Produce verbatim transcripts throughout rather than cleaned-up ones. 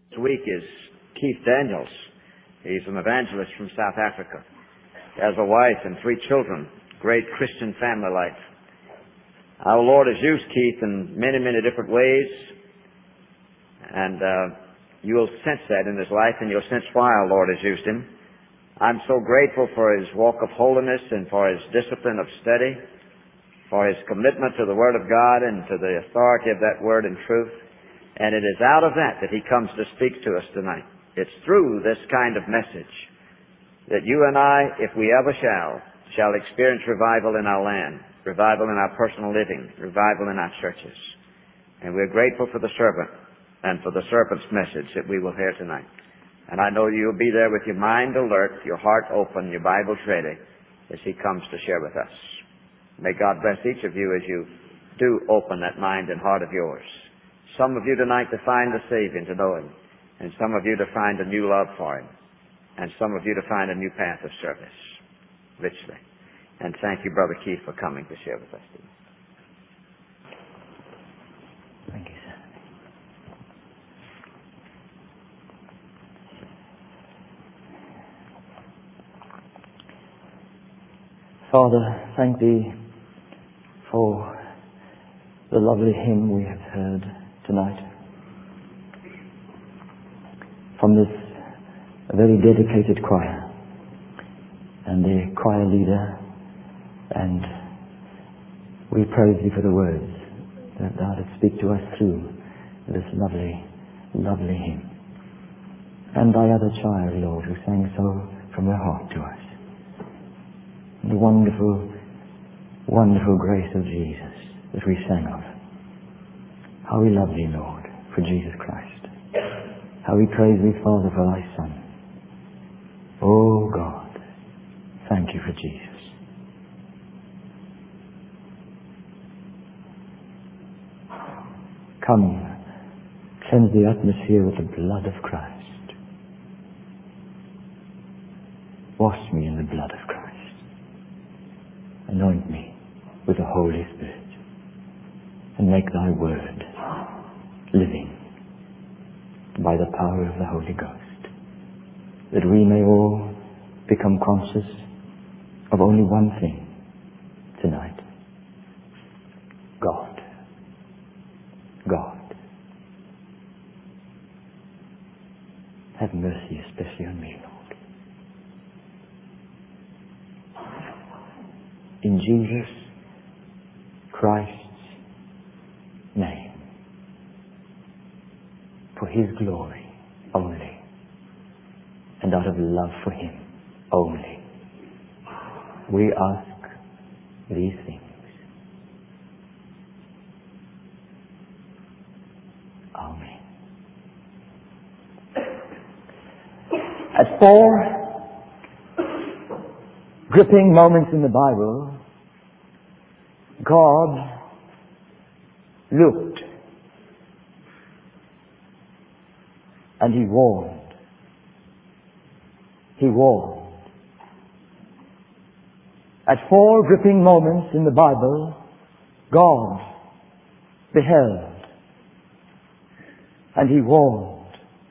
This week is Keith Daniels. He's an evangelist from South Africa. He has a wife and three children. Great Christian family life. Our Lord has used Keith in many, many different ways. And uh, you'll sense that in his life, and you'll sense why our Lord has used him. I'm so grateful for his walk of holiness and for his discipline of study, for his commitment to the Word of God and to the authority of that Word and truth. And it is out of that that he comes to speak to us tonight. It's through this kind of message that you and I, if we ever shall, shall experience revival in our land, revival in our personal living, revival in our churches. And we're grateful for the servant and for the servant's message that we will hear tonight. And I know you'll be there with your mind alert, your heart open, your Bibles ready as he comes to share with us. May God bless each of you as you do open that mind and heart of yours. Some of you tonight to find the Savior and to know Him. And some of you to find a new love for Him. And some of you to find a new path of service. Richly. And thank you, Brother Keith, for coming to share with us today. Thank you, sir. Father, thank Thee for the lovely hymn we have heard tonight from this very dedicated choir and the choir leader, and we praise Thee for the words that Thou didst speak to us through this lovely, lovely hymn. And Thy other child, Lord, who sang so from her heart to us. The wonderful, wonderful grace of Jesus that we sang of. How we love Thee, Lord, for Jesus Christ. How we praise Thee, Father, for Thy Son. Oh God, thank You for Jesus. Come, cleanse the atmosphere with the blood of Christ. Wash me in the blood of Christ. Anoint me with the Holy Spirit, and make Thy word living by the power of the Holy Ghost, that we may all become conscious of only one thing tonight. God. God. Have mercy especially on me, Lord. In Jesus Christ's name, for His glory only, and out of love for Him only, we ask these things. Amen. At four gripping moments in the Bible, God looked and He warned. He warned. At four gripping moments in the Bible, God beheld and He warned.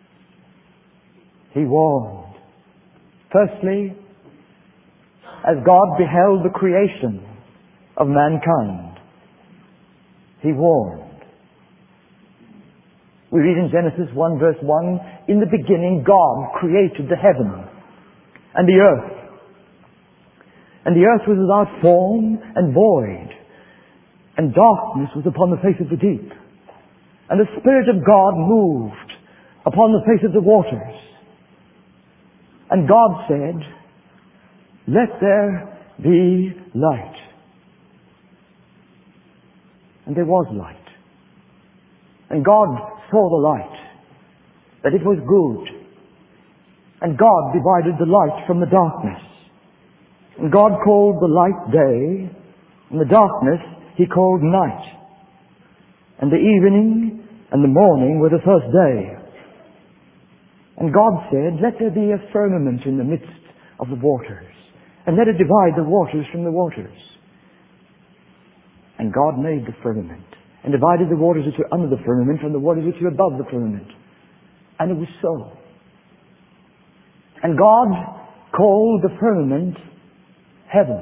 He warned. Firstly, as God beheld the creation of mankind, He warned. We read in Genesis one verse one, in the beginning God created the heaven and the earth. And the earth was without form and void, and darkness was upon the face of the deep. And the Spirit of God moved upon the face of the waters. And God said, let there be light. And there was light. And God saw the light, that it was good. And God divided the light from the darkness. And God called the light day, and the darkness He called night. And the evening and the morning were the first day. And God said, let there be a firmament in the midst of the waters, and let it divide the waters from the waters. And God made the firmament, and divided the waters which were under the firmament from the waters which were above the firmament. And it was so. And God called the firmament heaven.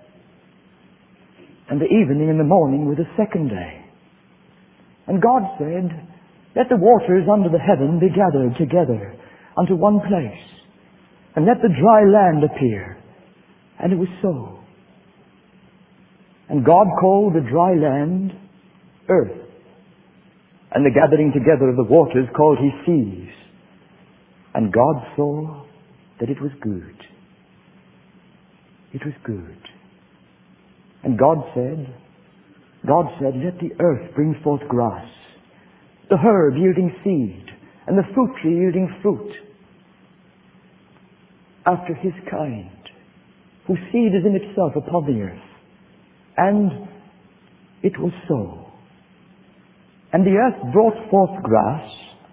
And the evening and the morning were the second day. And God said, let the waters under the heaven be gathered together unto one place, and let the dry land appear. And it was so. And God called the dry land earth, and the gathering together of the waters called he seas. And God saw that it was good. It was good. And God said, God said, let the earth bring forth grass, the herb yielding seed, and the fruit tree yielding fruit, after his kind, whose seed is in itself upon the earth. And it was so. And the earth brought forth grass,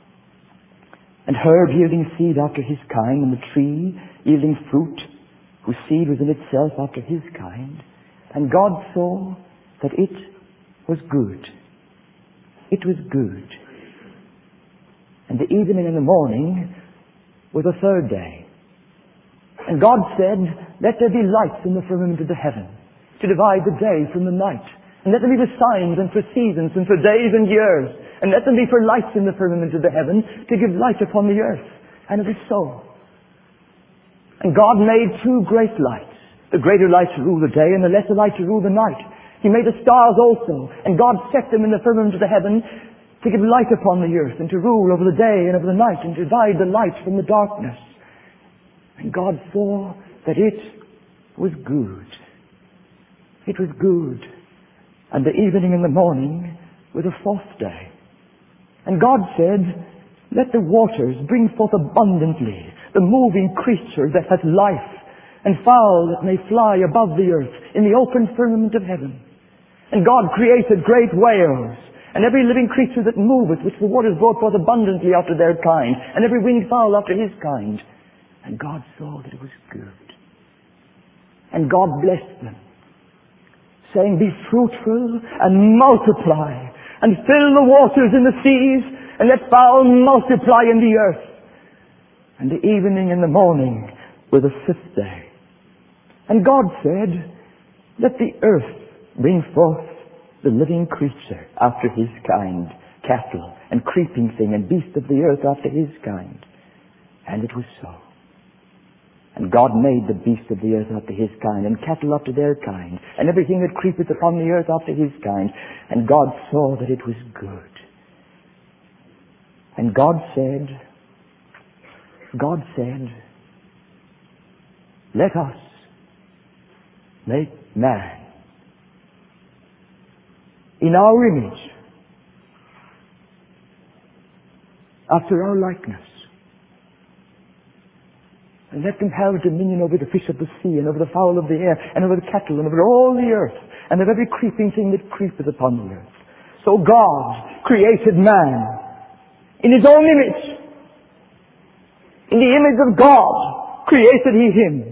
and herb yielding seed after his kind, and the tree yielding fruit, whose seed was in itself after his kind. And God saw that it was good. It was good. And the evening and the morning were the third day. And God said, let there be lights in the firmament of the heaven, to divide the day from the night. And let them be for signs and for seasons and for days and years. And let them be for lights in the firmament of the heaven, to give light upon the earth. And it was so. And God made two great lights, the greater light to rule the day and the lesser light to rule the night. He made the stars also, and God set them in the firmament of the heaven to give light upon the earth, and to rule over the day and over the night, and to divide the light from the darkness. And God saw that it was good. It was good. And the evening and the morning were the fourth day. And God said, let the waters bring forth abundantly the moving creature that hath life, and fowl that may fly above the earth in the open firmament of heaven. And God created great whales, and every living creature that moveth, which the waters brought forth abundantly after their kind, and every winged fowl after his kind. And God saw that it was good. And God blessed them, saying, be fruitful and multiply, and fill the waters in the seas, and let fowl multiply in the earth. And the evening and the morning were the fifth day. And God said, let the earth bring forth the living creature after his kind, cattle and creeping thing and beast of the earth after his kind. And it was so. And God made the beast of the earth after his kind, and cattle after their kind, and everything that creepeth upon the earth after his kind. And God saw that it was good. And God said, God said, let us make man in our image, after our likeness, and let them have dominion over the fish of the sea, and over the fowl of the air, and over the cattle, and over all the earth, and of every creeping thing that creepeth upon the earth. So God created man in his own image. In the image of God created he him.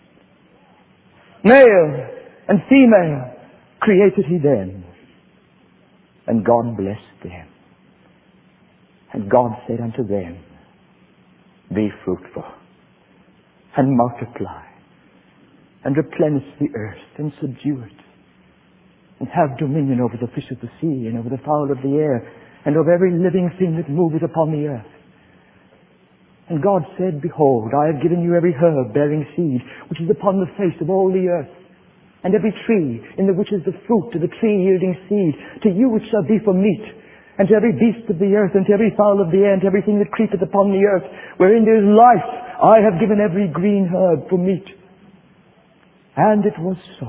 Male and female created he them. And God blessed them. And God said unto them, be fruitful, and multiply, and replenish the earth, and subdue it, and have dominion over the fish of the sea, and over the fowl of the air, and over every living thing that moveth upon the earth. And God said, behold, I have given you every herb bearing seed, which is upon the face of all the earth, and every tree in the which is the fruit of the tree yielding seed, to you it shall be for meat, and to every beast of the earth, and to every fowl of the air, and to everything that creepeth upon the earth, wherein there is life, I have given every green herb for meat. And it was so.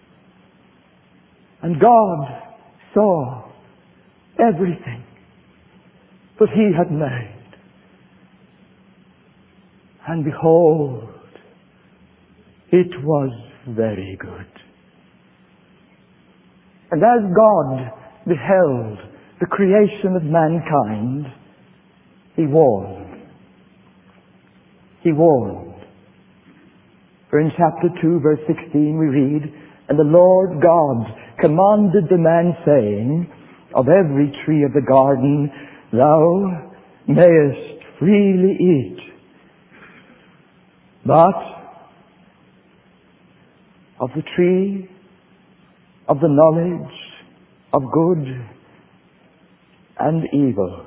And God saw everything that he had made. And behold, it was very good. And as God beheld the creation of mankind, he warned. He warned. For in chapter two, verse sixteen, we read, and the Lord God commanded the man, saying, of every tree of the garden thou mayest freely eat, but of the tree of the knowledge of good and evil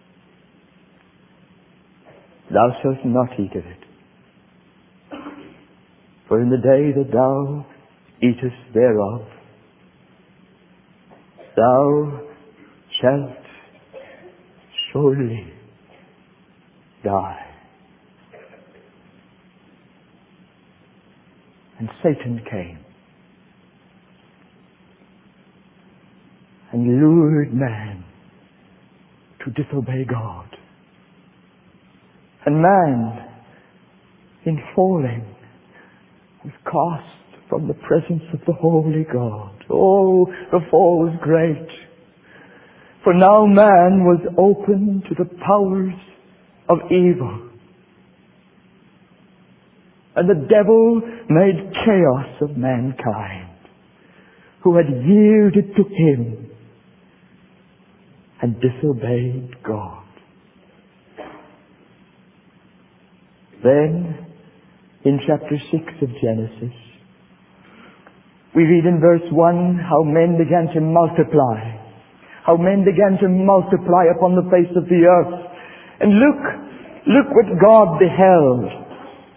thou shalt not eat of it. For in the day that thou eatest thereof, thou shalt surely die. And Satan came and lured man to disobey God. And man, in falling, was cast from the presence of the Holy God. Oh, the fall was great. For now man was open to the powers of evil. And the devil made chaos of mankind, who had yielded to him and disobeyed God. Then, in chapter six of Genesis, we read in verse one how men began to multiply. How men began to multiply upon the face of the earth. And look, look what God beheld.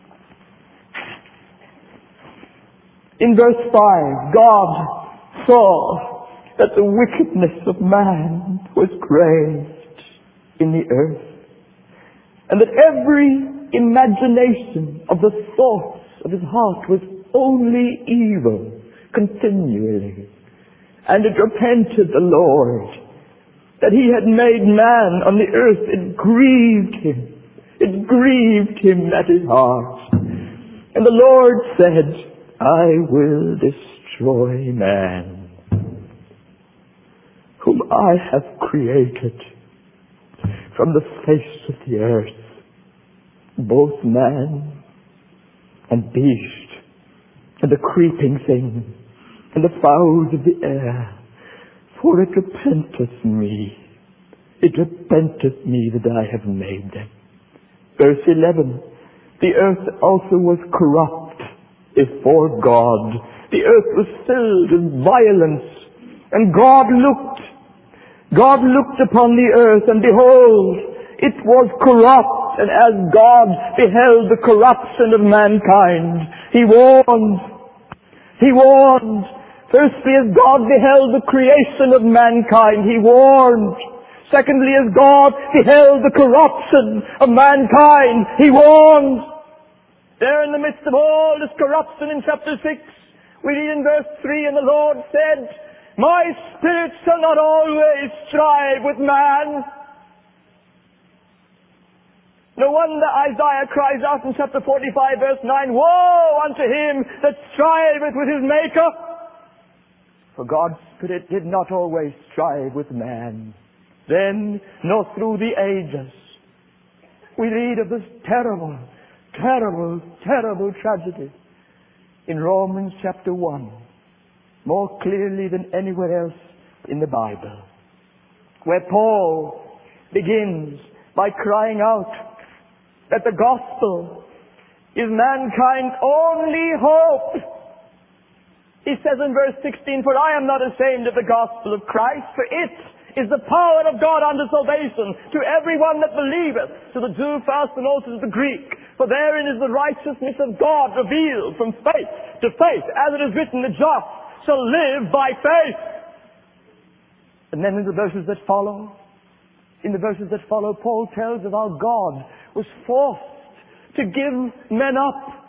In verse five, God saw that the wickedness of man was great in the earth, and that every imagination of the thoughts of his heart was only evil continually. And it repented the Lord that he had made man on the earth. It grieved him. It grieved him at his heart. And the Lord said, I will destroy man, whom I have created from the face of the earth, both man and beast, and the creeping thing, and the fowls of the air, for it repenteth me, it repenteth me that I have made them. Verse eleven, the earth also was corrupt before God. The earth was filled with violence, and God looked, God looked upon the earth, and behold, it was corrupt. And as God beheld the corruption of mankind, He warned, He warned. Firstly, as God beheld the creation of mankind, He warned. Secondly, as God beheld the corruption of mankind, He warned. There in the midst of all this corruption in chapter six, we read in verse three, and the Lord said, my spirit shall not always strive with man. No wonder Isaiah cries out in chapter forty-five verse nine, woe unto him that striveth with his Maker. For God's Spirit did not always strive with man, then nor through the ages. We read of this terrible, terrible, terrible tragedy in Romans chapter one, more clearly than anywhere else in the Bible, where Paul begins by crying out that the gospel is mankind's only hope. He says in verse sixteen, for I am not ashamed of the gospel of Christ, for it is the power of God unto salvation to everyone that believeth, to the Jew first and also to the Greek. For therein is the righteousness of God revealed from faith to faith, as it is written, the just shall live by faith. And then in the verses that follow, in the verses that follow, Paul tells of how God was forced to give men up.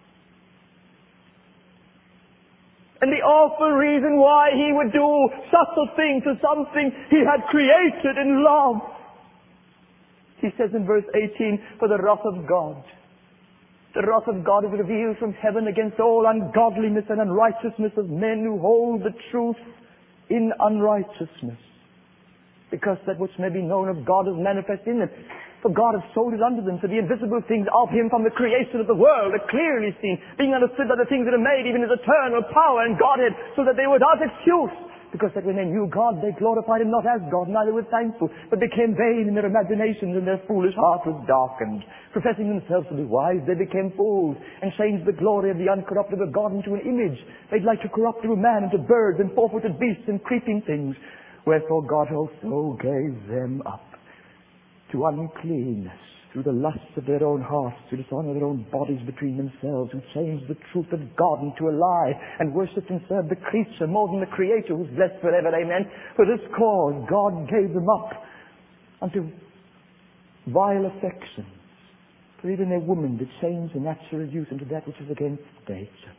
And the awful reason why he would do such a thing to something he had created in love. He says in verse eighteen, for the wrath of God, the wrath of God is revealed from heaven against all ungodliness and unrighteousness of men who hold the truth in unrighteousness. Because that which may be known of God is manifest in them. For God hath sold it unto them, for the invisible things of Him from the creation of the world are clearly seen, being understood by the things that are made, even His eternal power and Godhead, so that they were without excuse. Because that when they knew God, they glorified Him not as God, neither were thankful, but became vain in their imaginations, and their foolish heart was darkened. Professing themselves to be wise, they became fools, and changed the glory of the uncorruptible God into an image, made like to corruptible man, into birds, and four-footed beasts, and creeping things. Wherefore God also gave them up to uncleanness, through the lusts of their own hearts, to dishonor their own bodies between themselves, who changed the truth of God into a lie, and worshipped and served the creature more than the Creator, who's blessed forever. Amen. For this cause God gave them up unto vile affections. For even a woman did change the natural use into that which is against nature.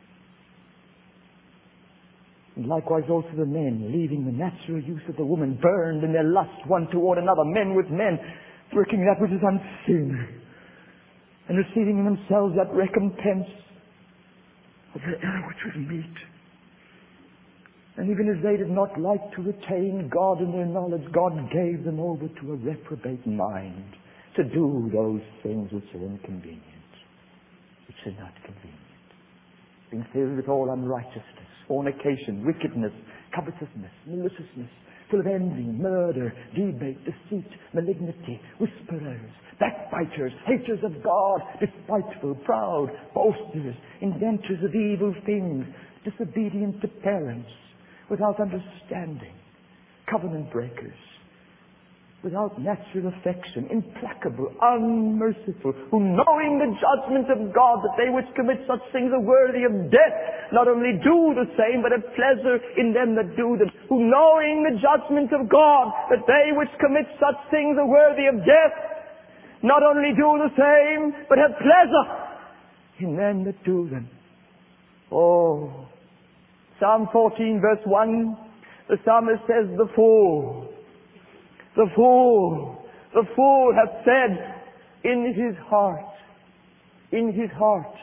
And likewise also the men, leaving the natural use of the woman, burned in their lust one toward another, men with men, working that which is unseen, and receiving in themselves that recompense of their error which was meet. And even as they did not like to retain God in their knowledge, God gave them over to a reprobate mind, to do those things which are inconvenient, which are not convenient, being filled with all unrighteousness, fornication, wickedness, covetousness, maliciousness, full of envy, murder, debate, deceit, malignity, whisperers, backbiters, haters of God, despiteful, proud, boasters, inventors of evil things, disobedient to parents, without understanding, covenant breakers, without natural affection, implacable, unmerciful, who knowing the judgment of God, that they which commit such things are worthy of death, not only do the same, but have pleasure in them that do them. Who knowing the judgment of God, that they which commit such things are worthy of death, not only do the same, but have pleasure in them that do them. Oh, Psalm fourteen verse one, the psalmist says, the fool, The fool, the fool hath said in his heart, in his heart,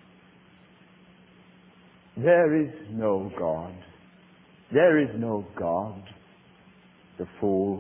there is no God. There is no God. The fool.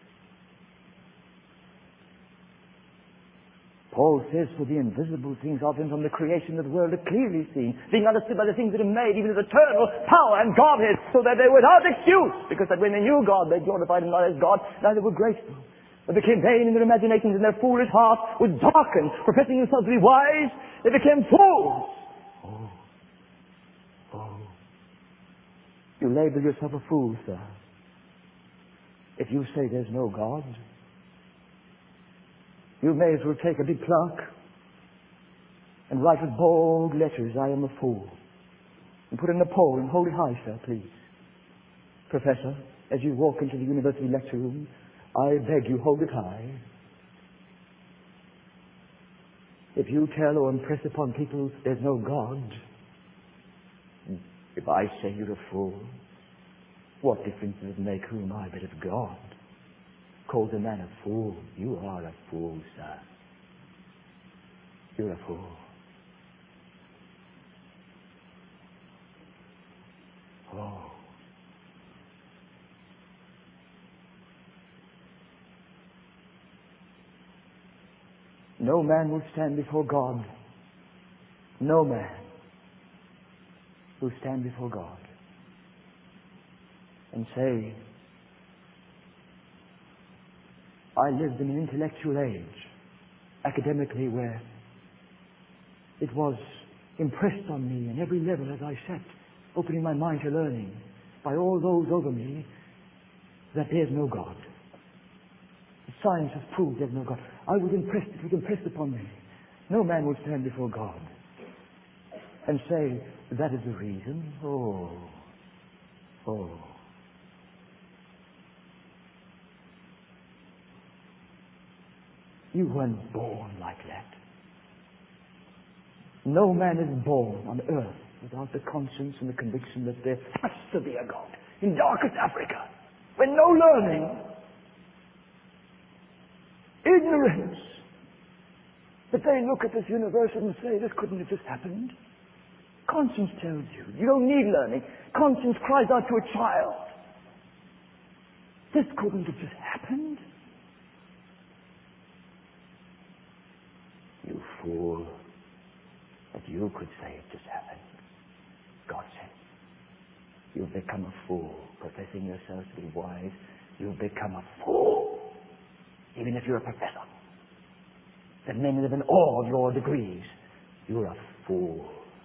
Paul says, for the invisible things of him from the creation of the world are clearly seen, being understood by the things that are made, even his eternal power and Godhead, so that they were without excuse, because that when they knew God, they glorified him not as God, neither were grateful, but became vain in their imaginations, and their foolish heart was darkened. Professing themselves to be wise, they became fools. Oh, oh. You label yourself a fool, sir, if you say there's no God. You may as well take a big plaque and write with bold letters, I am a fool. And put it in a pole and hold it high, sir, please. Professor, as you walk into the university lecture room, I beg you hold it high. If you tell or impress upon people there's no God, if I say you're a fool, what difference does it make who am I but of God? Calls a man a fool. You are a fool, sir. You're a fool. Oh. No man will stand before God. No man will stand before God and say, I lived in an intellectual age, academically, where it was impressed on me in every level as I sat, opening my mind to learning, by all those over me, that there's no God. Science has proved there's no God. I was impressed, it was impressed upon me. No man will stand before God and say, that is the reason. Oh, oh. You weren't born like that. No man is born on earth without the conscience and the conviction that there has to be a God. In darkest Africa, when no learning, ignorance, that they look at this universe and say, this couldn't have just happened. Conscience tells you, you don't need learning. Conscience cries out to a child, this couldn't have just happened. You fool, that you could say it just happened. God said. You've become a fool. Professing yourself to be wise, you've become a fool. Even if you're a professor, that men live in awe of your degrees, you're a fool.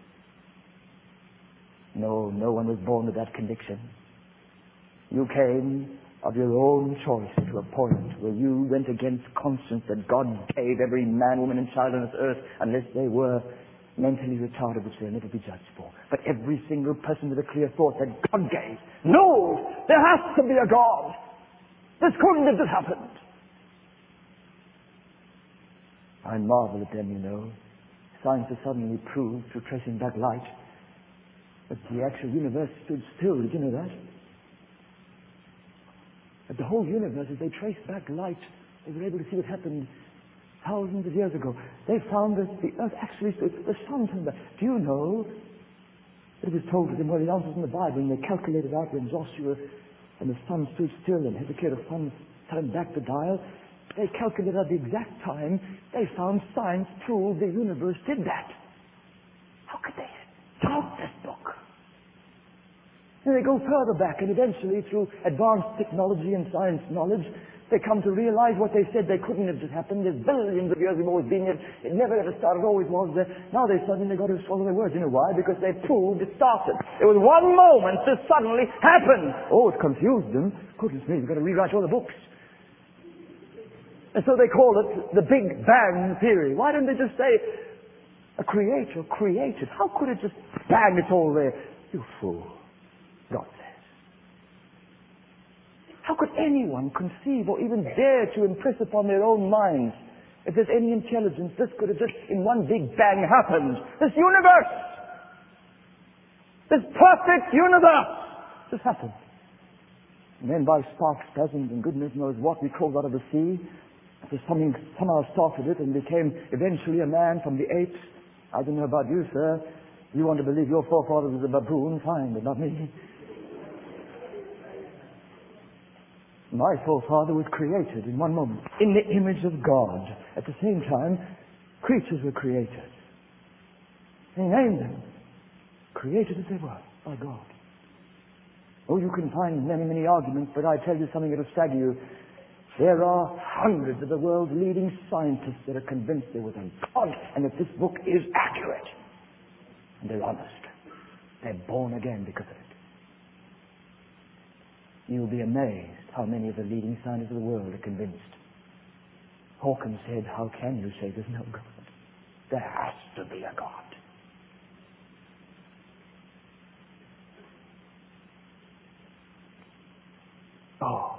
No, no one was born with that conviction. You came of your own choice to a point where you went against conscience that God gave every man, woman, and child on this earth, unless they were mentally retarded, which they'll never be judged for. But every single person with a clear thought that God gave knows there has to be a God. This couldn't have just happened. I marvel at them, you know. Science has suddenly proved, through tracing back light, that the actual universe stood still. Did you know that? That the whole universe, as they traced back light, they were able to see what happened thousands of years ago. They found that the earth actually stood, the sun turned back. Do you know, it was told to them, well, the answers in the Bible, and they calculated out when Joshua and the sun stood still and Hezekiah the sun turned back the dial. They calculated out the exact time. They found science proved the universe did that. How could they doubt this book? And they go further back, and eventually, through advanced technology and science knowledge, they come to realize what they said they couldn't have just happened. There's billions of years we've always been here. It never ever started, always was there. Now they suddenly got to swallow their words. You know why? Because they proved it started. It was one moment this suddenly happened. Oh, it confused them. Goodness me, we've got to rewrite all the books. And so they call it the Big Bang Theory. Why don't they just say, a creator created? How could it just bang, it's all there? You fool. God says. How could anyone conceive or even dare to impress upon their own minds, if there's any intelligence, this could have just in one big bang happened? This universe! This perfect universe! Just happened. And then by sparks, spasms, and goodness knows what, we crawled out of the sea. So something somehow started it and became eventually a man from the apes. I don't know about you, sir. You want to believe your forefather was a baboon, fine, but not me. My forefather was created in one moment, in the image of God. At the same time, creatures were created. He named them, created as they were, by God. Oh, you can find many, many arguments, but I tell you something that will stagger you. There are hundreds of the world's leading scientists that are convinced there was a God, and that this book is accurate. And they're honest. They're born again because of it. You'll be amazed how many of the leading scientists of the world are convinced. Hawkins said, how can you say there's no God? There has to be a God. Oh.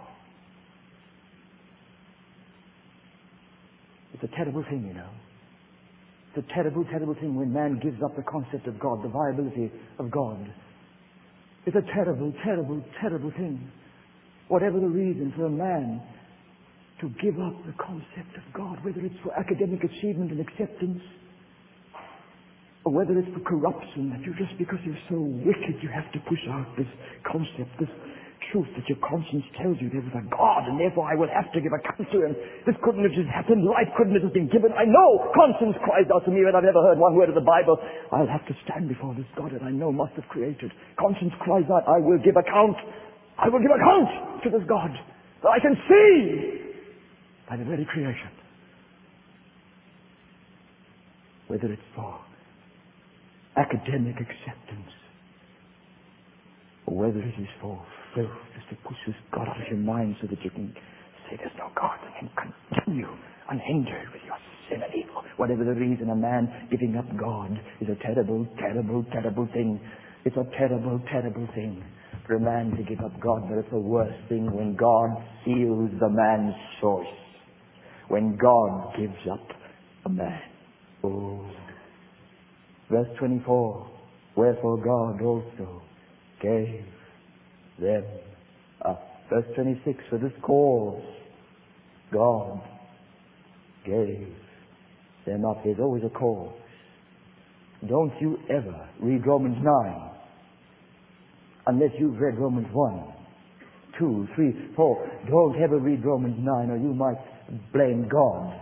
It's a terrible thing, you know. It's a terrible, terrible thing when man gives up the concept of God, the viability of God. It's a terrible, terrible, terrible thing. Whatever the reason for a man to give up the concept of God, whether it's for academic achievement and acceptance, or whether it's for corruption, that you just because you're so wicked you have to push out this concept, this truth that your conscience tells you there was a God, and therefore I will have to give account to him. This couldn't have just happened. Life couldn't have just been given. I know conscience cries out to me, but I've never heard one word of the Bible. I'll have to stand before this God that I know must have created. Conscience cries out, I will give account. I will give account to this God that I can see by the very creation. Whether it's for academic acceptance, or whether it is for filth, just to push this God out of your mind so that you can say there's no God and then continue unhindered with your sin and evil. Whatever the reason, a man giving up God is a terrible, terrible, terrible thing. It's a terrible, terrible thing for a man to give up God, but it's a worse thing when God seals the man's choice. When God gives up a man. Oh. Verse twenty-four, wherefore God also gave them up. Verse twenty-six, for this cause God gave them up. There's always a cause. Don't you ever read Romans nine unless you've read Romans one, two, three, four. Don't ever read Romans nine or you might blame God.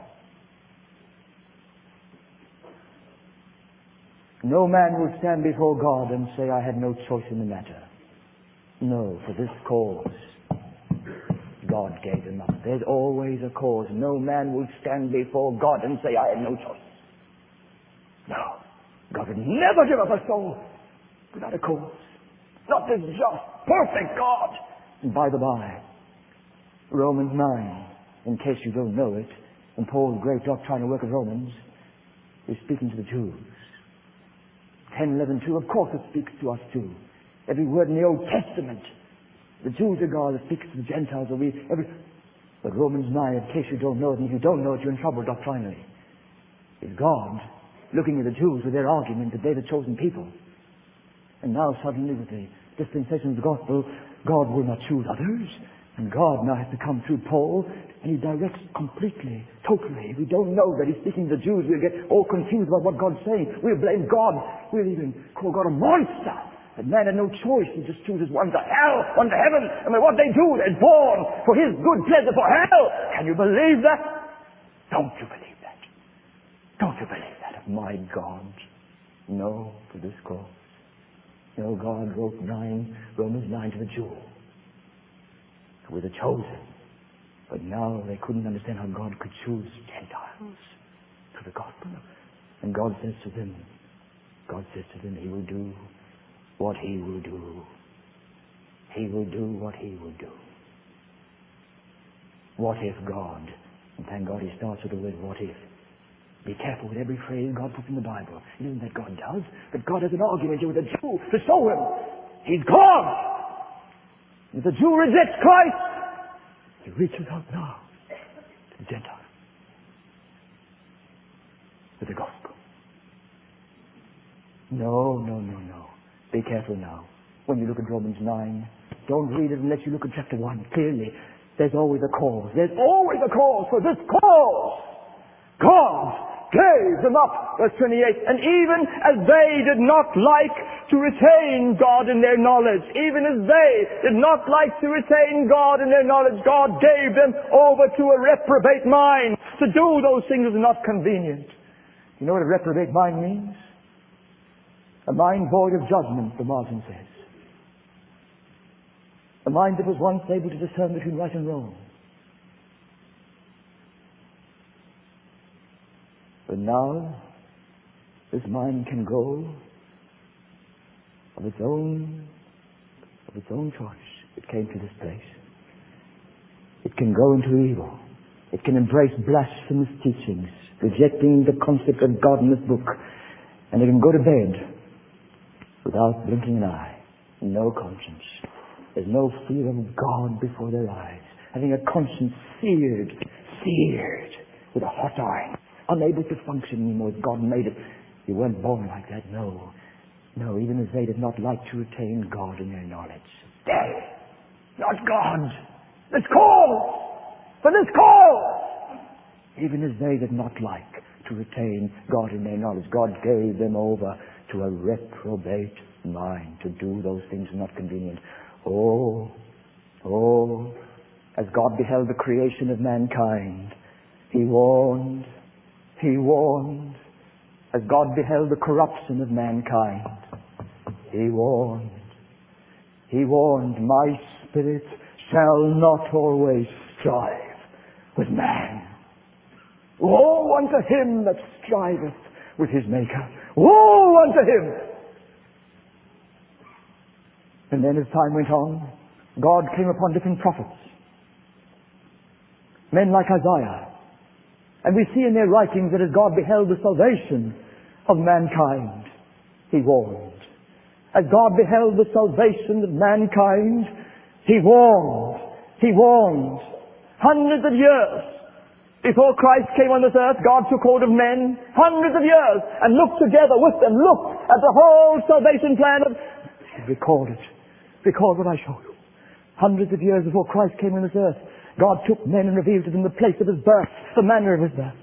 No man will stand before God and say, I had no choice in the matter. No, for this cause God gave them up. There's always a cause. No man will stand before God and say, I had no choice. No. God would never give up a soul without a cause. Not this just, perfect God. And by the by, Romans nine, in case you don't know it, in Paul's great doctrinal work of Romans, is speaking to the Jews. ten eleven two, of course it speaks to us too. Every word in the Old Testament, the Jews are God that speaks to the Gentiles. Or we, every, but Romans nine, in case you don't know it, and if you don't know it, you're in trouble doctrinally. Is God looking at the Jews with their argument that they're the chosen people. And now suddenly with the dispensation of the gospel, God will not choose others. And God now has to come through Paul, and he directs completely, totally. If we don't know that he's speaking to the Jews, we'll get all confused about what God's saying. We'll blame God. We'll even call God a monster. That man had no choice. He just chooses one to hell, one to heaven. And what they do, they're born for his good pleasure for hell. Can you believe that? Don't you believe that? Don't you believe that of my God? No, for this cause. No, God wrote nine, Romans nine to the Jews. Who were the chosen. But now they couldn't understand how God could choose Gentiles to the gospel. And God says to them, God says to them, He will do what He will do. He will do what He will do. What if God? And thank God He starts with the word what if. Be careful with every phrase God puts in the Bible. It isn't that God does, but God has an argument here with a Jew to show him He's God. If the Jew rejects Christ, He reaches out now to the Gentile with the gospel. No, no, no, no. Be careful now. When you look at Romans nine, don't read it unless you look at chapter one. Clearly, there's always a cause. There's always a cause for this cause. God gave them up, verse twenty-eight, and even as they did not like to retain God in their knowledge, even as they did not like to retain God in their knowledge, God gave them over to a reprobate mind. To do those things is not convenient. You know what a reprobate mind means? A mind void of judgment, the Margin says. A mind that was once able to discern between right and wrong. But now, this mind can go of its own, of its own choice. It came to this place. It can go into evil. It can embrace blasphemous teachings, rejecting the concept of God in this book. And it can go to bed without blinking an eye. No conscience. There's no fear of God before their eyes. Having a conscience seared, seared with a hot iron. Unable to function anymore as God made it. You weren't born like that, no. No, even as they did not like to retain God in their knowledge. They, not God. This cause! For this cause! Even as they did not like to retain God in their knowledge, God gave them over to a reprobate mind to do those things not convenient. Oh, oh, as God beheld the creation of mankind, He warned, He warned. As God beheld the corruption of mankind, He warned. He warned, my spirit shall not always strive with man. Woe unto him that striveth with his Maker. Woe unto him! And then as time went on, God came upon different prophets. Men like Isaiah. And we see in their writings that as God beheld the salvation of mankind, He warned. As God beheld the salvation of mankind, He warned. He warned. Hundreds of years before Christ came on this earth, God took hold of men, hundreds of years, and looked together with them, looked at the whole salvation plan of... Record it. Record what I show you. Hundreds of years before Christ came on this earth, God took men and revealed to them the place of His birth, the manner of His birth.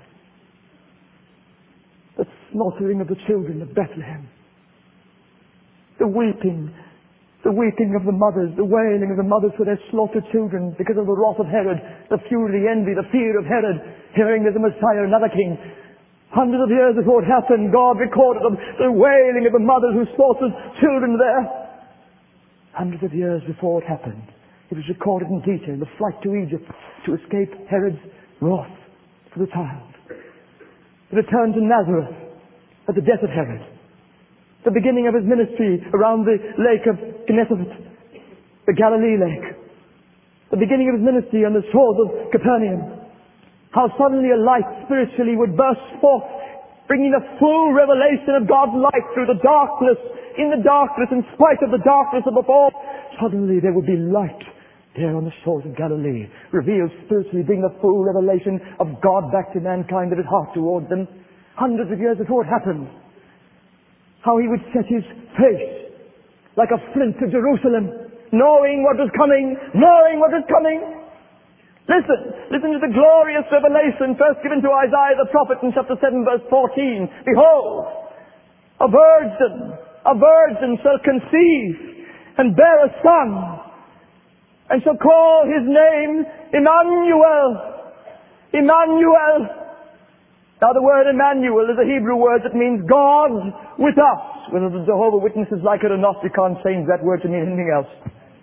The slaughtering of the children of Bethlehem. The weeping, the weeping of the mothers, the wailing of the mothers for their slaughtered children because of the wrath of Herod, the fury, the envy, the fear of Herod, hearing there's a Messiah, another king. Hundreds of years before it happened, God recorded them, the wailing of the mothers who slaughtered children there. Hundreds of years before it happened, it was recorded in detail, the flight to Egypt to escape Herod's wrath for the child. The return to Nazareth at the death of Herod. The beginning of his ministry around the lake of Gennesaret, the Galilee lake. The beginning of his ministry on the shores of Capernaum. How suddenly a light spiritually would burst forth, bringing the full revelation of God's light through the darkness, in the darkness, in spite of the darkness of the fall. Suddenly there would be light there on the shores of Galilee, revealed spiritually, bring the full revelation of God back to mankind, of his heart towards them. Hundreds of years before it happened, how he would set his face like a flint to Jerusalem, knowing what was coming, knowing what was coming. Listen, listen to the glorious revelation first given to Isaiah the prophet in chapter seven verse fourteen. Behold, a virgin, a virgin shall conceive and bear a son, and shall call his name Emmanuel. Emmanuel. Now the word Emmanuel is a Hebrew word that means God with us. Whether the Jehovah's Witnesses like it or not, you can't change that word to mean anything else.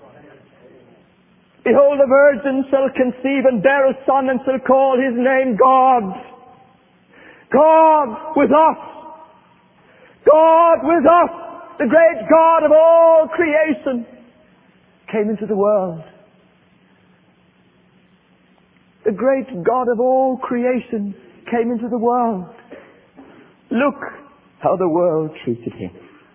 Behold, the virgin shall conceive and bear a son, and shall call his name God. God with us. God with us. The great God of all creation came into the world. The great God of all creation came into the world. Look how the world treated him.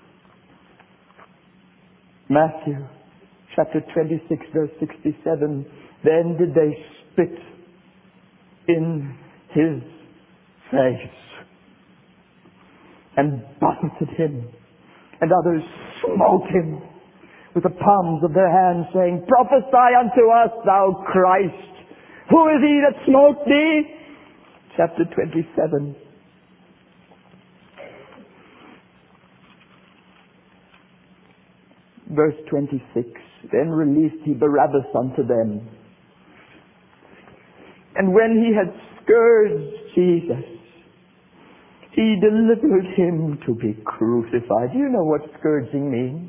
Matthew chapter twenty-six verse sixty-seven. Then did they spit in his face and buffeted him, and others smote him with the palms of their hands, saying, Prophesy unto us, thou Christ. Who is he that smote thee? Chapter twenty-seven. Verse twenty-six. Then released he Barabbas unto them. And when he had scourged Jesus, he delivered him to be crucified. Do you know what scourging means?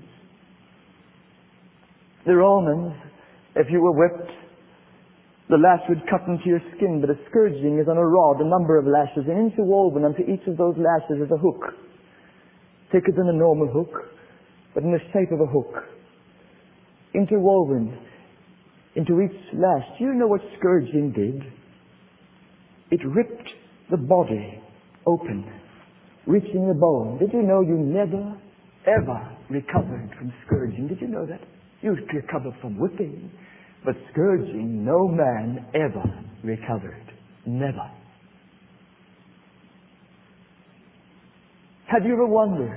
The Romans, if you were whipped, the lash would cut into your skin, but a scourging is on a rod, a number of lashes, and interwoven unto each of those lashes is a hook. Thicker than a normal hook, but in the shape of a hook. Interwoven into each lash. Do you know what scourging did? It ripped the body open, reaching the bone. Did you know you never, ever recovered from scourging? Did you know that? You recover from whipping. But scourging, no man ever recovered. Never. Have you ever wondered?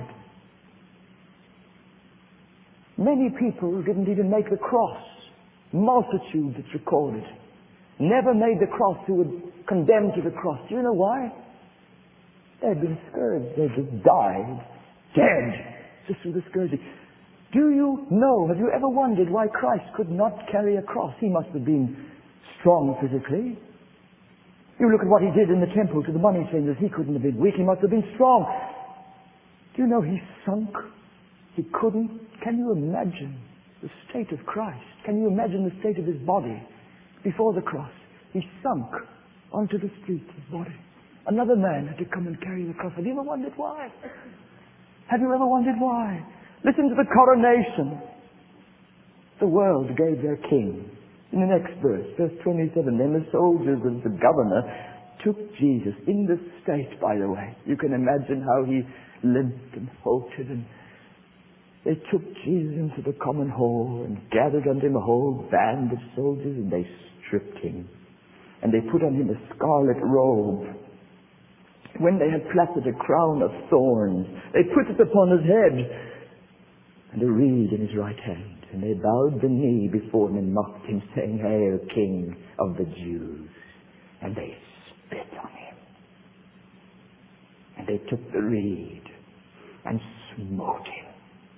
Many people didn't even make the cross. Multitudes, it's recorded, never made the cross who were condemned to the cross. Do you know why? They had been scourged. They just died, dead, just through the scourging. Do you know, have you ever wondered why Christ could not carry a cross? He must have been strong physically. You look at what he did in the temple to the money changers. He couldn't have been weak. He must have been strong. Do you know he sunk? He couldn't. Can you imagine the state of Christ? Can you imagine the state of his body before the cross? He sunk onto the street, his body. Another man had to come and carry the cross. Have you ever wondered why? Have you ever wondered why? Listen to the coronation. The world gave their king. In the next verse, verse twenty-seven, then the soldiers of the governor took Jesus in the state, by the way. You can imagine how he limped and halted, and they took Jesus into the common hall and gathered unto him a whole band of soldiers, and they stripped him. And they put on him a scarlet robe. When they had plaited a crown of thorns, they put it upon his head, and a reed in his right hand. And they bowed the knee before him and mocked him, saying, Hail, King of the Jews. And they spit on him. And they took the reed and smote him.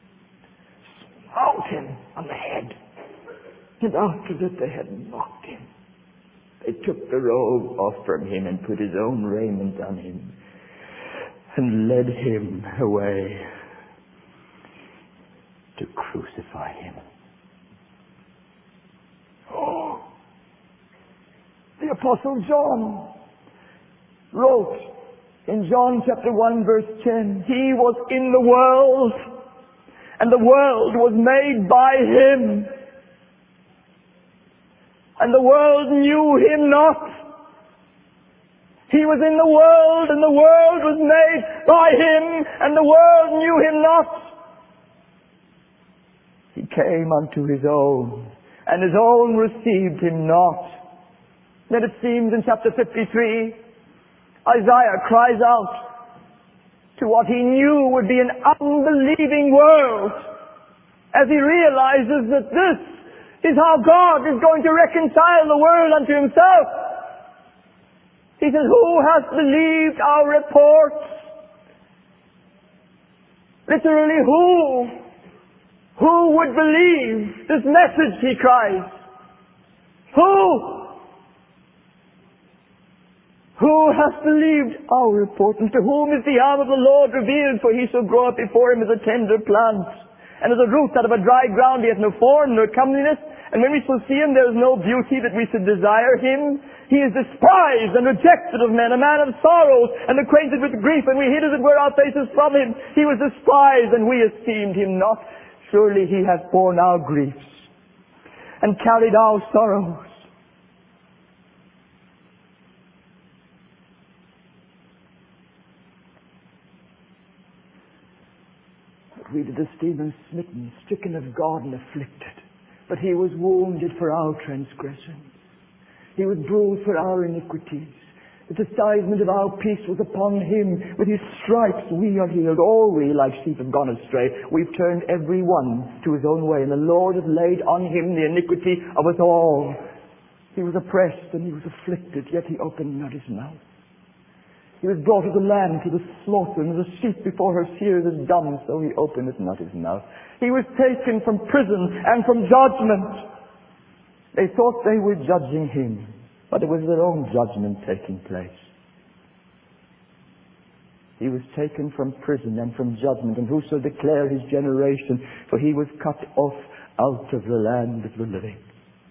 Smote him on the head. And after that they had mocked him. They took the robe off from him and put his own raiment on him and led him away to crucify him. The Apostle John wrote in John chapter one verse ten, He was in the world, and the world was made by Him, and the world knew Him not. He was in the world, and the world was made by Him, and the world knew Him not. He came unto His own, and His own received Him not. Then it seems in chapter fifty-three, Isaiah cries out to what he knew would be an unbelieving world, as he realizes that this is how God is going to reconcile the world unto Himself. He says, who has believed our reports? Literally, who? Who would believe this message, he cries. Who? Who has believed our report? And to whom is the arm of the Lord revealed? For He shall grow up before Him as a tender plant, and as a root out of a dry ground. He hath no form, nor comeliness. And when we shall see Him, there is no beauty that we should desire Him. He is despised and rejected of men, a man of sorrows, and acquainted with grief, and we hid as it were our faces from Him. He was despised, and we esteemed Him not. Surely He hath borne our griefs, and carried our sorrows. But we did esteem Him smitten, stricken of God, and afflicted. But He was wounded for our transgressions. He was bruised for our iniquities. The chastisement of our peace was upon Him. With His stripes we are healed. All we like sheep have gone astray. We've turned every one to his own way. And the Lord has laid on Him the iniquity of us all. He was oppressed and He was afflicted, yet He opened not His mouth. He was brought as a lamb to the slaughter, and as a sheep before her shearers is dumb, so He openeth not His mouth. He was taken from prison and from judgment. They thought they were judging Him, but it was their own judgment taking place. He was taken from prison and from judgment, and who shall declare His generation? For He was cut off out of the land of the living.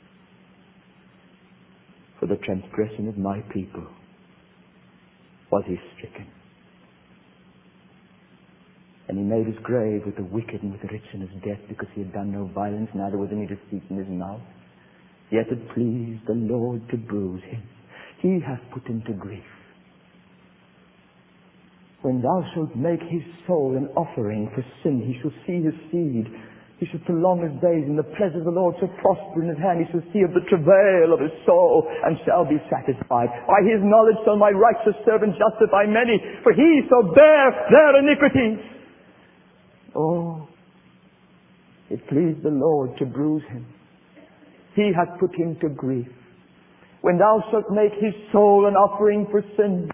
For the transgression of my people was He stricken. And He made His grave with the wicked and with the rich in His death, because He had done no violence, neither was any deceit in His mouth. Yet it pleased the Lord to bruise Him. He hath put Him to grief. When thou shalt make his soul an offering for sin, he shall see his seed. He shall prolong his days, and the pleasure of the Lord shall prosper in his hand. He shall see of the travail of his soul, and shall be satisfied. By his knowledge shall my righteous servant justify many, for he shall bear their iniquities. Oh, it pleased the Lord to bruise him. He hath put him to grief. When thou shalt make his soul an offering for sin,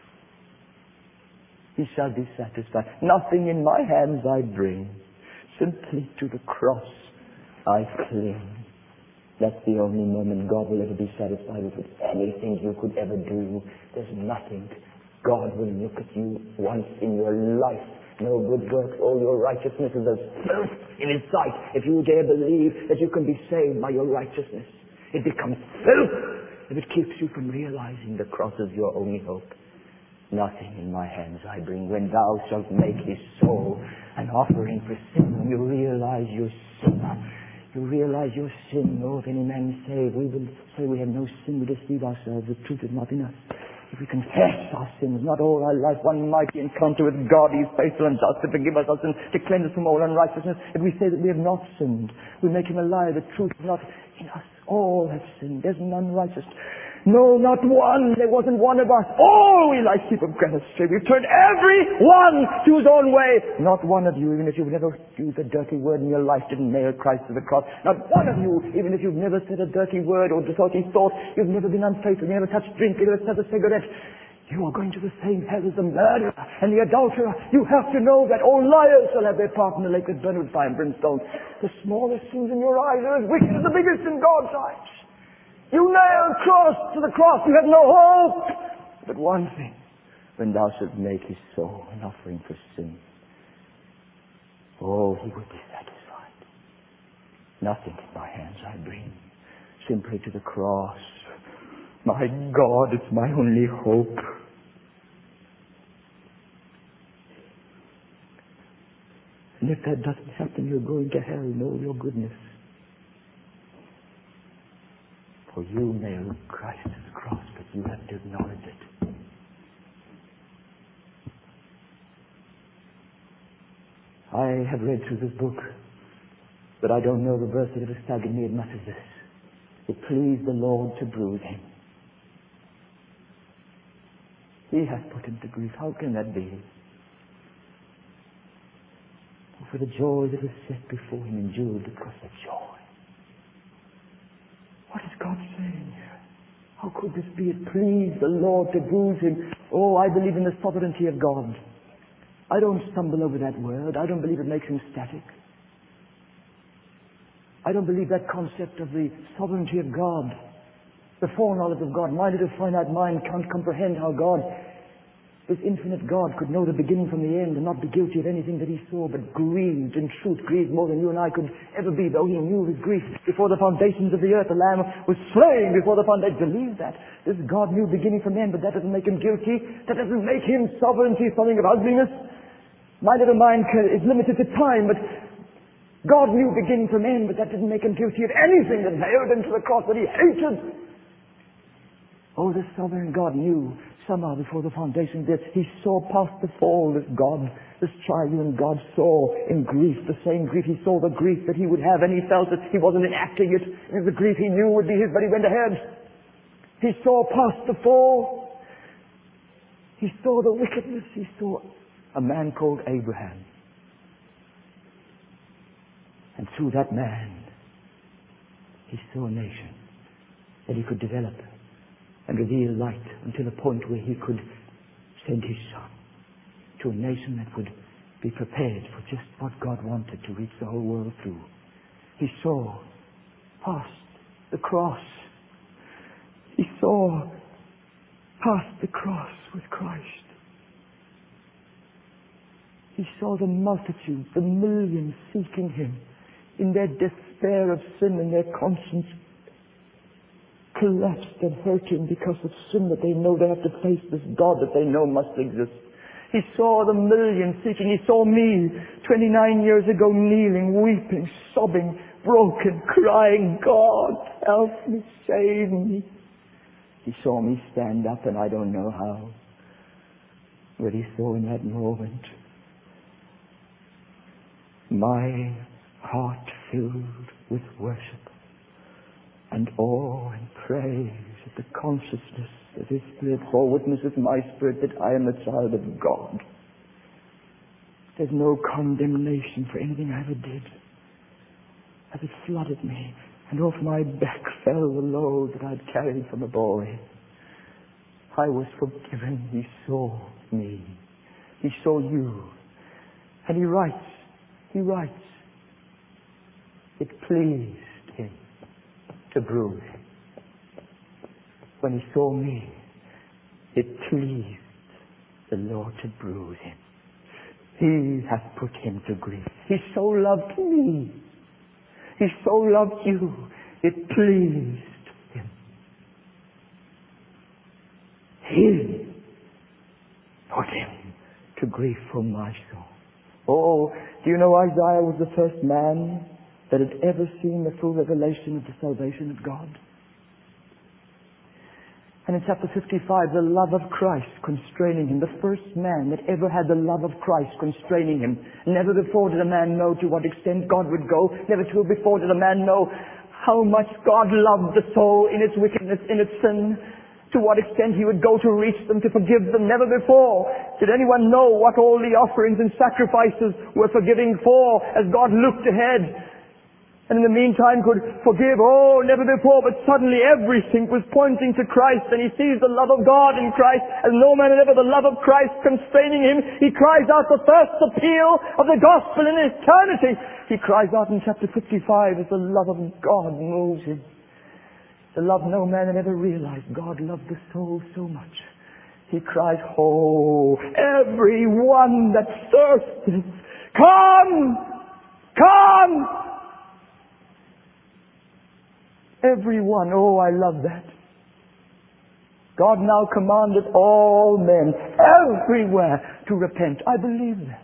he shall be satisfied. Nothing in my hands I bring. Simply to the cross I cling. That's the only moment God will ever be satisfied with anything you could ever do. There's nothing. God will look at you once in your life. No good works, all your righteousness is as filth in His sight. If you dare believe that you can be saved by your righteousness, it becomes filth if it keeps you from realizing the cross is your only hope. Nothing in my hands I bring. When thou shalt make his soul an offering for sin, you realize your sin. You realize your sin. Oh, if any man say, we will say we have no sin, we deceive ourselves. The truth is not in us. If we confess our sins, not all our life, one mighty encounter with God, He is faithful and just to forgive us our sins, to cleanse us from all unrighteousness. If we say that we have not sinned, we make Him a liar. The truth is not in us. All have sinned. There's none righteous. No, not one. There wasn't one of us. All we like sheep have gone astray. We've turned every one to his own way. Not one of you, even if you've never used a dirty word in your life, didn't nail Christ to the cross. Not one of you, even if you've never said a dirty word or a dirty thought, you've never been unfaithful, you've never touched drink, you've never smelled a cigarette. You are going to the same hell as the murderer and the adulterer. You have to know that all liars shall have their part in the lake that burn with fire and brimstone. The smallest sins in your eyes are as wicked as the biggest in God's eyes. You nailed cross to the cross. You have no hope. But one thing, when thou shalt make his soul an offering for sin, oh, he will be satisfied. Nothing in my hands I bring. Simply to the cross My God, it's my only hope. And if that doesn't happen, you're going to hell. Know your goodness. For you nailed Christ to the cross, but you have to acknowledge it. I have read through this book, but I don't know the verse that ever staggered me as much as this. It pleased the Lord to bruise him. He has put him to grief. How can that be? For the joy that was set before him endured the cross of joy. What is God saying here? How could this be? It pleased the Lord to bruise him. Oh, I believe in the sovereignty of God. I don't stumble over that word. I don't believe it makes him static. I don't believe that concept of the sovereignty of God, the foreknowledge of God. My little finite mind can't comprehend how God, this infinite God, could know the beginning from the end and not be guilty of anything that he saw, but grieved, in truth, grieved more than you and I could ever be, though he knew his grief. Before the foundations of the earth, the Lamb was slain before the foundations. Believe that. This God knew beginning from end, but that doesn't make him guilty. That doesn't make him sovereignty, something of ugliness. My little mind is limited to time, but God knew beginning from end, but that didn't make him guilty of anything that nailed him to the cross that he hated. Oh, the sovereign God knew somehow before the foundation did. He saw past the fall, this God, this triune God saw in grief, the same grief. He saw the grief that he would have, and he felt that he wasn't enacting it. It was the grief he knew would be his, but he went ahead. He saw past the fall. He saw the wickedness. He saw a man called Abraham. And through that man, he saw a nation that he could develop and reveal light until a point where he could send his son to a nation that would be prepared for just what God wanted to reach the whole world through. He saw past the cross. He saw past the cross with Christ. He saw the multitudes, the millions seeking him in their despair of sin and their conscience collapsed and hurting because of sin that they know they have to face this God that they know must exist. He saw the millions seeking. He saw me twenty-nine years ago kneeling, weeping, sobbing, broken, crying, God, help me, save me. He saw me stand up, and I don't know how, but he saw in that moment my heart filled with worship and awe and praise at the consciousness that his Spirit bore witness with my spirit that I am a child of God. There's no condemnation for anything I ever did. As it flooded me, and off my back fell the load that I'd carried from a boy. I was forgiven. He saw me. He saw you. And he writes, he writes, it pleased him to bruise him. When he saw me, it pleased the Lord to bruise him. He hath put him to grief. He so loved me. He so loved you. It pleased him. He put him to grief for my soul. Oh, do you know Isaiah was the first man that had ever seen the full revelation of the salvation of God? And in chapter fifty-five, the love of Christ constraining him. The first man that ever had the love of Christ constraining him. Never before did a man know to what extent God would go. Never before did a man know how much God loved the soul in its wickedness, in its sin. To what extent he would go to reach them, to forgive them. Never before did anyone know what all the offerings and sacrifices were forgiving for as God looked ahead. And in the meantime could forgive. Oh, never before, but suddenly everything was pointing to Christ, and he sees the love of God in Christ, and no man had ever the love of Christ constraining him. He cries out the first appeal of the gospel in eternity. He cries out in chapter fifty-five as the love of God moves him. The love no man had ever realized. God loved the soul so much. He cries, oh, everyone that thirsteth, come, come. Everyone, oh, I love that. God now commanded all men everywhere to repent. I believe that.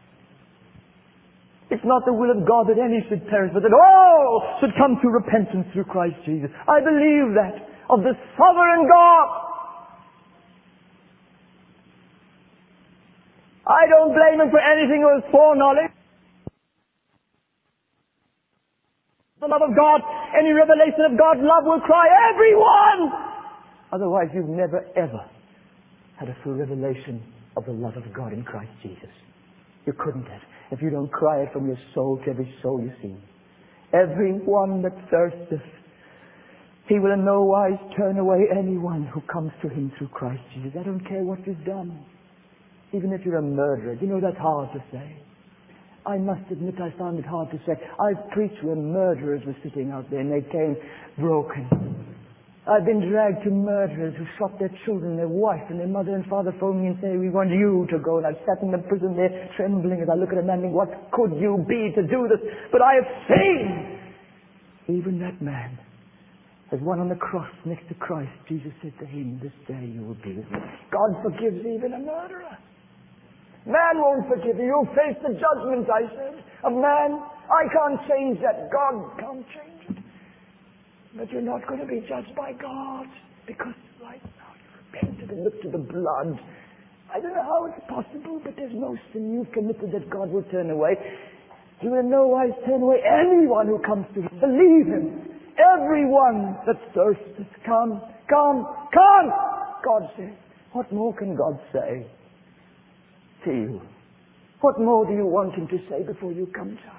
It's not the will of God that any should perish, but that all should come to repentance through Christ Jesus. I believe that of the sovereign God. I don't blame him for anything of his foreknowledge. The love of God, any revelation of God's love will cry, everyone! Otherwise you've never ever had a full revelation of the love of God in Christ Jesus. You couldn't have, if you don't cry it from your soul to every soul you see. Everyone that thirsteth, he will in no wise turn away anyone who comes to him through Christ Jesus. I don't care what you've done. Even if you're a murderer. You know that's hard to say. I must admit I found it hard to say. I've preached where murderers were sitting out there and they came broken. I've been dragged to murderers who shot their children, their wife and their mother and father phone me and say, we want you to go. And I've sat in the prison there trembling as I look at a man and think, what could you be to do this? But I have seen even that man. As one on the cross next to Christ, Jesus said to him, this day you will be with me. God forgives even a murderer. Man won't forgive you. You'll face the judgment, I said, of man. I can't change that. God can't change it. But you're not going to be judged by God, because right now you've repented and looked to the blood. I don't know how it's possible, but there's no sin you've committed that God will turn away. He will in no wise turn away anyone who comes to him. Believe him. Everyone that thirsteth, come, come, come, God says. What more can God say to you? What more do you want him to say before you come, child?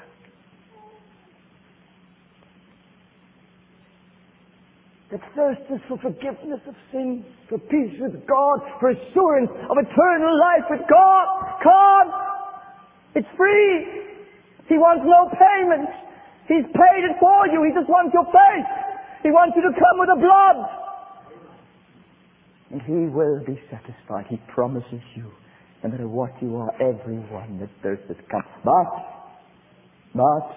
That thirsteth for forgiveness of sin, for peace with God, for assurance of eternal life with God. Come! It's free! He wants no payment. He's paid it for you. He just wants your faith. He wants you to come with the blood. And he will be satisfied. He promises you. No matter what you are, everyone that thirsteth, come. But, but,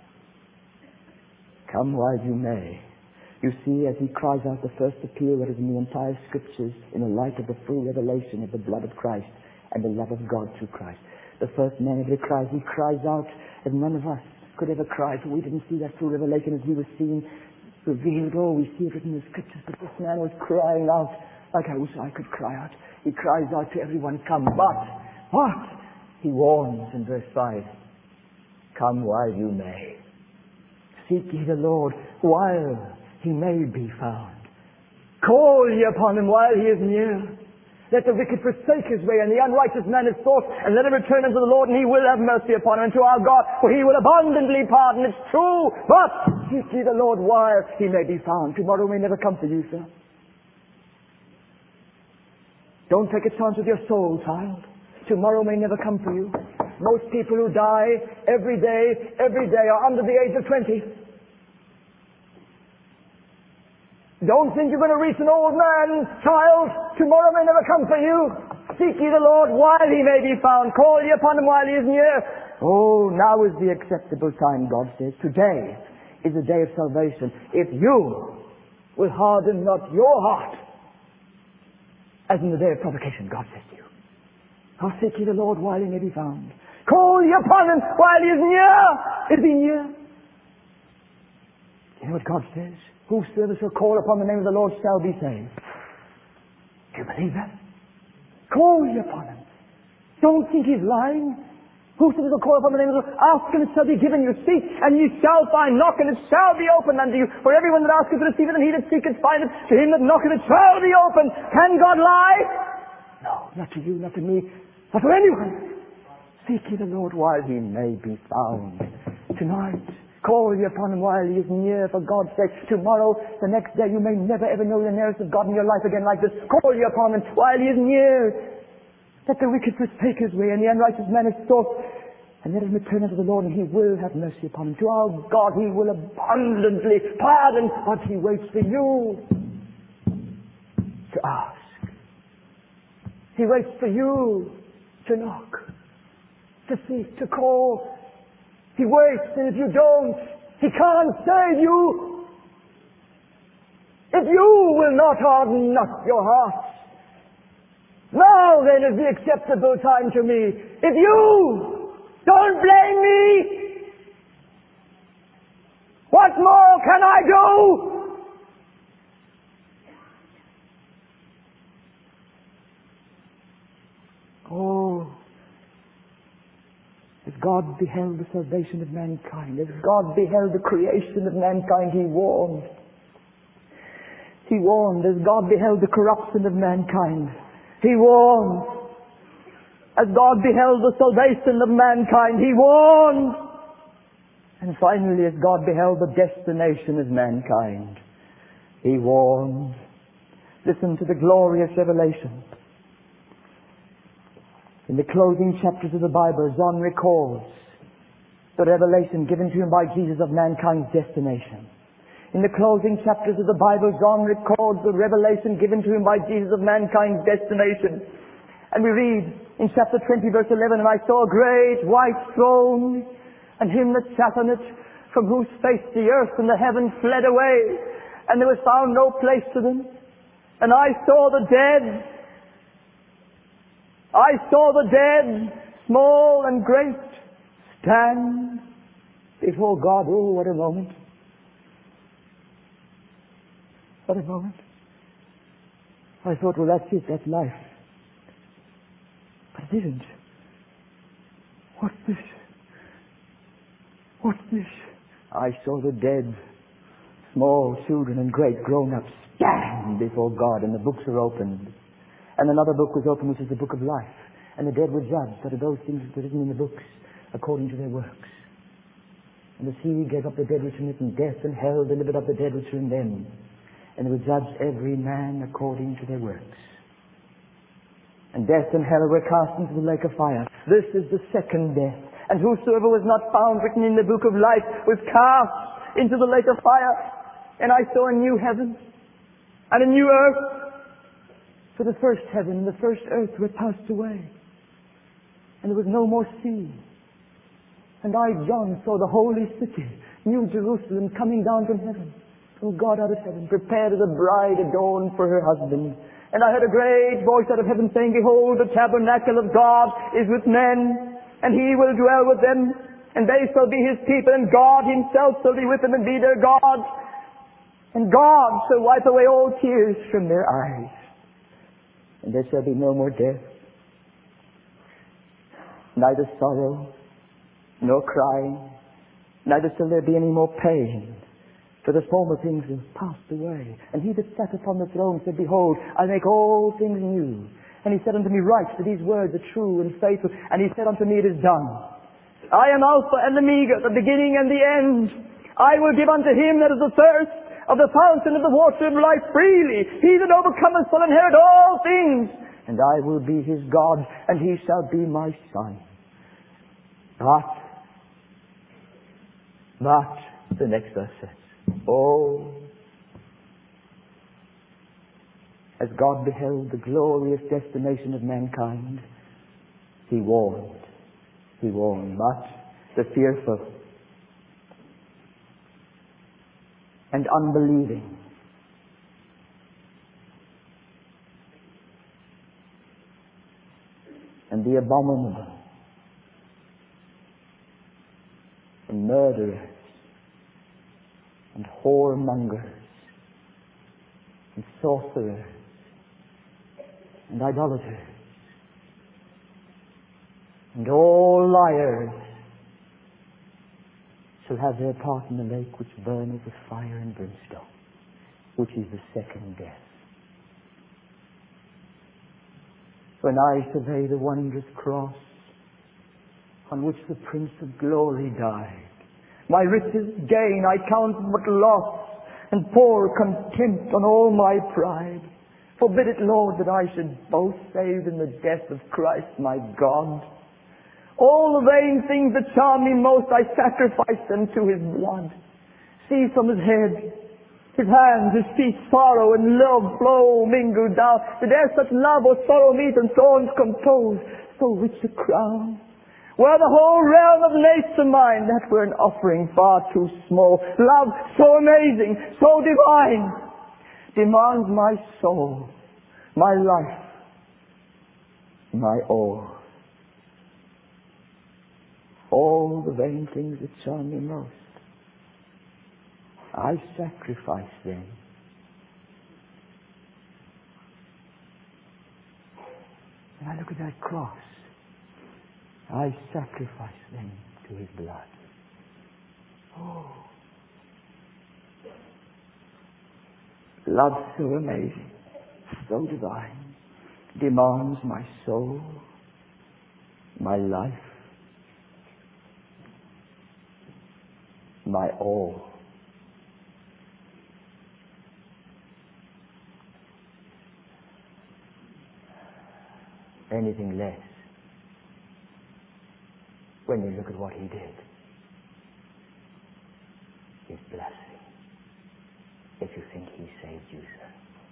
come while you may. You see, as he cries out the first appeal that is in the entire Scriptures, in the light of the full revelation of the blood of Christ and the love of God through Christ. The first man ever cries, he cries out as none of us could ever cry, for we didn't see that full revelation as he was seen, revealed. Oh, we see it written in the Scriptures, but this man was crying out like I wish I could cry out. He cries out to everyone, come. But, what? He warns in verse five, come while you may. Seek ye the Lord while he may be found. Call ye upon him while he is near. Let the wicked forsake his way, and the unrighteous man his thoughts, and let him return unto the Lord, and he will have mercy upon him, and to our God, for he will abundantly pardon. It's true, but seek ye the Lord while he may be found. Tomorrow may never come for you, sir. Don't take a chance with your soul, child. Tomorrow may never come for you. Most people who die every day, every day are under the age of twenty. Don't think you're going to reach an old man, child. Tomorrow may never come for you. Seek ye the Lord while he may be found. Call ye upon him while he is near. Oh, now is the acceptable time, God says. Today is the day of salvation. If you will harden not your heart, as in the day of provocation, God says to you. Oh, seek ye the Lord while he may be found. Call ye upon him while he is near. Is he near? You know what God says? Whosoever shall call upon the name of the Lord shall be saved. Do you believe that? Call ye upon him. Don't think he's lying. Whosoever shall call upon the name of the Lord, ask and it shall be given you. Seek and ye shall find. Knock and it shall be opened unto you. For everyone that asketh receiveth, and he that seeketh findeth. To him that knocketh it shall be opened. Can God lie? No, not to you, not to me, not to anyone. Seek ye the Lord while he may be found. Tonight, call ye upon him while he is near, for God's sake. Tomorrow, the next day, you may never ever know the nearest of God in your life again like this. Call ye upon him while he is near. Let the wicked forsake his way, and the unrighteous man his thoughts, and let him return unto the Lord, and he will have mercy upon him. To our God he will abundantly pardon, but he waits for you to ask. He waits for you to knock, to seek, to call. He waits, and if you don't, he can't save you. If you will not harden not your hearts. Now then is the acceptable time to me. If you don't blame me, what more can I do? Oh, as God beheld the salvation of mankind, as God beheld the creation of mankind, He warned. He warned. As God beheld the corruption of mankind, He warned. As God beheld the salvation of mankind, He warned. And finally, as God beheld the destination of mankind, He warned. Listen to the glorious revelation. In the closing chapters of the Bible, John records the revelation given to him by Jesus of mankind's destination. In the closing chapters of the Bible, John records the revelation given to him by Jesus of mankind's destination. And we read in chapter twenty, verse eleven, and I saw a great white throne, and him that sat on it, from whose face the earth and the heaven fled away, and there was found no place for them. And I saw the dead, I saw the dead, small and great, stand before God. Oh, what a moment. What a moment. I thought, well, that's it, that's life. But it isn't. What's this? What's this? I saw the dead, small children and great grown-ups, stand before God, and the books are opened. And another book was opened, which is the book of life. And the dead were judged out of those things that were written in the books, according to their works. And the sea gave up the dead which were in it, and death and hell delivered up the dead which were in them. And they were judged every man according to their works. And death and hell were cast into the lake of fire. This is the second death. And whosoever was not found written in the book of life was cast into the lake of fire. And I saw a new heaven and a new earth. For the first heaven and the first earth were passed away, and there was no more sea. And I, John, saw the holy city, New Jerusalem, coming down from heaven, from God out of heaven, prepared as a bride adorned for her husband. And I heard a great voice out of heaven saying, Behold, the tabernacle of God is with men, and He will dwell with them, and they shall be His people, and God Himself shall be with them and be their God. And God shall wipe away all tears from their eyes. And there shall be no more death, neither sorrow, nor crying, neither shall there be any more pain, for the former things have passed away. And He that sat upon the throne said, Behold, I make all things new. And He said unto me, Write, for these words are true and faithful. And He said unto me, It is done. I am Alpha and Omega, the beginning and the end. I will give unto him that is athirst of the fountain of the water of life freely. He that overcometh shall inherit all things. And I will be his God, and he shall be my son. But, but, the next verse says, Oh, as God beheld the glorious destination of mankind, He warned, He warned, but the fearful and unbelieving, and the abominable, and murderers, and whoremongers, and sorcerers, and idolaters, and all liars shall have their part in the lake which burneth with fire and brimstone, which is the second death. When I survey the wondrous cross on which the Prince of Glory died, my riches gain I count but loss, and pour contempt on all my pride. Forbid it, Lord, that I should boast save in the death of Christ my God. All the vain things that charm me most, I sacrifice them to His blood. See from His head, His hands, His feet, sorrow and love flow mingled down. Did there such love or sorrow meet and thorns compose so rich a crown? Were the whole realm of nature mine, that were an offering far too small. Love so amazing, so divine, demands my soul, my life, my all. All the vain things that charm me most, I sacrifice them. When I look at that cross, I sacrifice them to his blood. Oh, love so amazing, so divine, demands my soul, my life, my all. Anything less, when you look at what he did, is blasphemy. If you think he saved you, sir.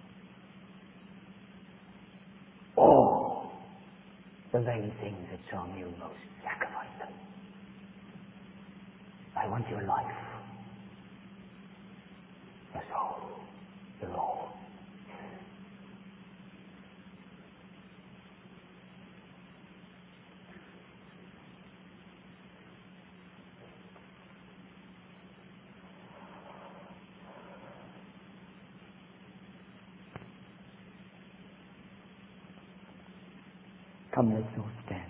All the vain things that charm you most, sacrifice them. I want your life, your soul, your all. Come, let's all stand.